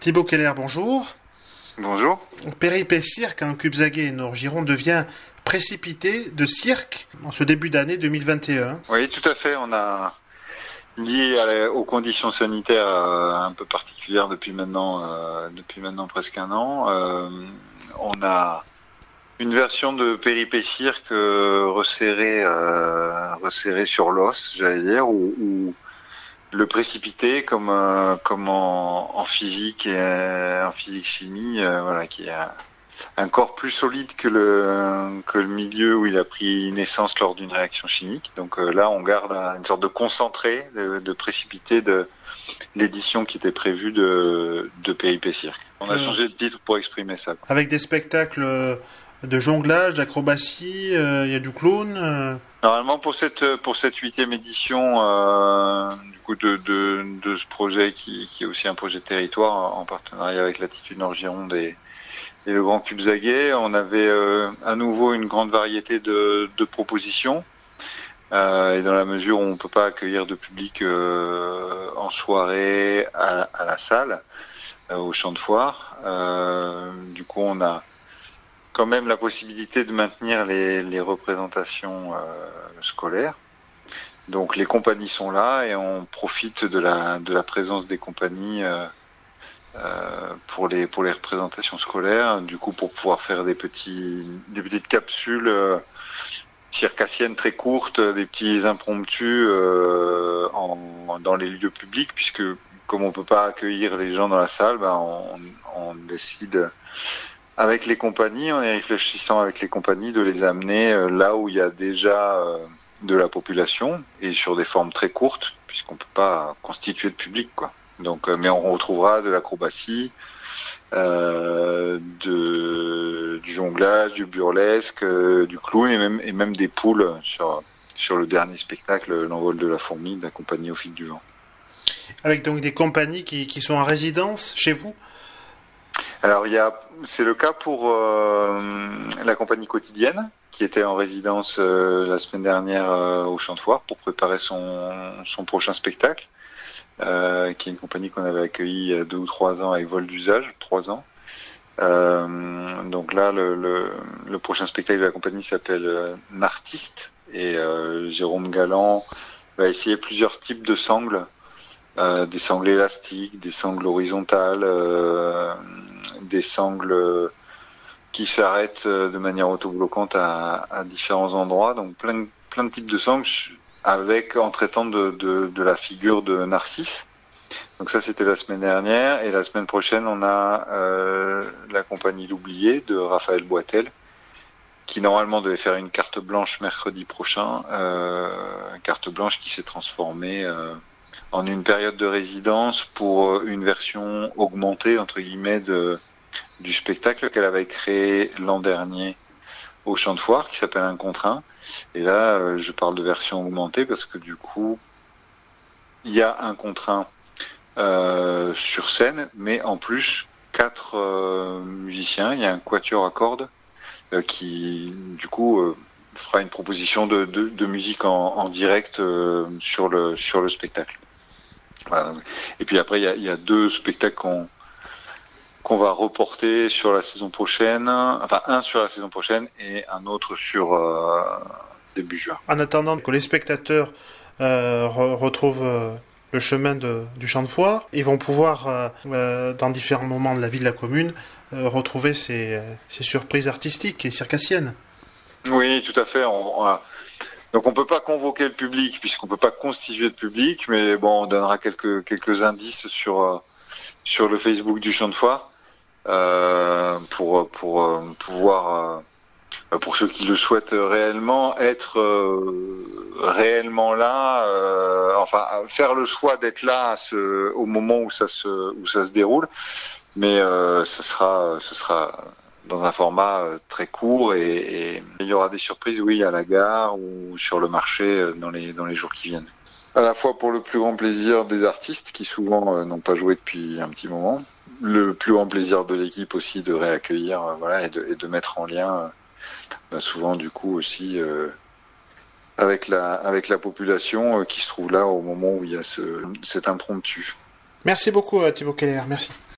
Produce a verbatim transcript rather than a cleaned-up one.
Thibaut Keller, bonjour. Bonjour. Péripée cirque en Cubzaguais, Nord-Gironde devient précipité de cirque en ce début d'année deux mille vingt et un. Oui, tout à fait. On a lié à la, aux conditions sanitaires euh, un peu particulières depuis maintenant, euh, depuis maintenant presque un an. Euh, on a une version de Péripée cirque euh, resserrée, euh, resserrée sur l'os, j'allais dire, où, où le précipité, comme euh, comme en, en physique et euh, en physique chimie, euh, voilà, qui est un, un corps plus solide que le que le milieu où il a pris naissance lors d'une réaction chimique. Donc euh, là, on garde un, une sorte de concentré de, de précipité de l'édition qui était prévue de de Péripée cirque. On a changé le titre pour exprimer ça. Avec des spectacles de jonglage, d'acrobatie, il euh, y a du clown. Euh... Normalement, pour cette pour cette huitième édition euh, du coup de, de de ce projet qui qui est aussi un projet de territoire en partenariat avec l'Attitude Nord-Gironde et et le Grand Cubzaguais, on avait euh, à nouveau une grande variété de de propositions. Euh, et dans la mesure où on peut pas accueillir de public euh, en soirée à, à la salle, euh, au champ de foire, euh, du coup on a quand même la possibilité de maintenir les, les représentations euh, scolaires. Donc les compagnies sont là et on profite de la de la présence des compagnies euh, euh, pour les pour les représentations scolaires. Du coup, pour pouvoir faire des petits des petites capsules euh, circassiennes très courtes, des petits impromptus euh, en, dans les lieux publics, puisque comme on peut pas accueillir les gens dans la salle, ben on, on décide avec les compagnies, en y réfléchissant avec les compagnies, de les amener là où il y a déjà de la population et sur des formes très courtes, puisqu'on peut pas constituer de public, quoi. Donc, mais on retrouvera de l'acrobatie, euh, de du jonglage, du burlesque, euh, du clown et même et même des poules sur sur le dernier spectacle, l'envol de la fourmi, de la compagnie Au fil du vent. Avec donc des compagnies qui qui sont en résidence chez vous. Alors il y a, c'est le cas pour euh, la compagnie quotidienne qui était en résidence euh, la semaine dernière euh, au Champ de Foire pour préparer son son prochain spectacle, euh, qui est une compagnie qu'on avait accueillie il y a deux ou trois ans avec Vol d'usage, trois ans. Euh, donc là le, le le prochain spectacle de la compagnie s'appelle euh, Nartiste et euh, Jérôme Galland va essayer plusieurs types de sangles. Euh, des sangles élastiques, des sangles horizontales, euh, des sangles qui s'arrêtent de manière autobloquante à, à différents endroits, donc plein, plein de types de sangles avec en traitant de, de, de la figure de Narcisse. Donc ça c'était la semaine dernière, et la semaine prochaine on a euh, la compagnie L'Oublié de Raphaël Boitel, qui normalement devait faire une carte blanche mercredi prochain, euh, carte blanche qui s'est transformée euh, en une période de résidence pour une version augmentée entre guillemets de du spectacle qu'elle avait créé l'an dernier au Champ de Foire, qui s'appelle Un contre un. Et là, euh, je parle de version augmentée parce que du coup, il y a un contre un euh, sur scène, mais en plus quatre euh, musiciens. Il y a un quatuor à cordes euh, qui, du coup, euh, fera une proposition de, de, de musique en, en direct euh, sur le sur le spectacle. Voilà. Et puis après, il y a, il y a deux spectacles qu'on qu'on va reporter sur la saison prochaine, enfin un sur la saison prochaine et un autre sur euh, début juin. En attendant que les spectateurs euh, re- retrouvent euh, le chemin de, du Champ de Foire, ils vont pouvoir, euh, euh, dans différents moments de la vie de la commune, euh, retrouver ces, euh, ces surprises artistiques et circassiennes. Oui, tout à fait. On, on a... Donc on peut pas convoquer le public puisqu'on peut pas constituer de public, mais bon, on donnera quelques quelques indices sur euh, sur le Facebook du Champ de Foire euh, pour pour euh, pouvoir euh, pour ceux qui le souhaitent réellement être euh, réellement là, euh, enfin faire le choix d'être là à ce, au moment où ça se où ça se déroule, mais euh, ce sera ce sera dans un format très court et, et il y aura des surprises, oui, à la gare ou sur le marché dans les dans les jours qui viennent. À la fois pour le plus grand plaisir des artistes qui souvent euh, n'ont pas joué depuis un petit moment, le plus grand plaisir de l'équipe aussi de réaccueillir, euh, voilà, et de, et de mettre en lien, euh, bah, souvent du coup aussi euh, avec la avec la population euh, qui se trouve là au moment où il y a ce, cet impromptu. Merci beaucoup Thibaut Keller, merci.